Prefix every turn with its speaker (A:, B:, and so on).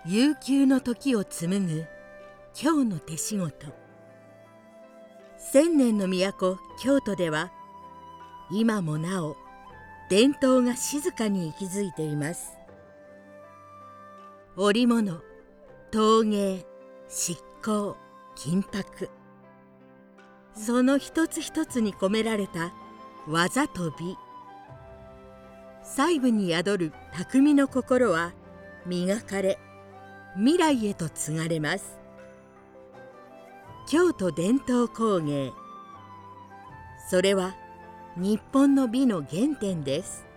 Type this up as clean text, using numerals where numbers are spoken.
A: 悠久の時を紡ぐ京の手仕事。千年の都京都では今もなお伝統が静かに息づいています。織物、陶芸、漆工、金箔、その一つ一つに込められた技と美、細部に宿る匠の心は磨かれ未来へと継がれます。京都伝統工芸、それは日本の美の原点です。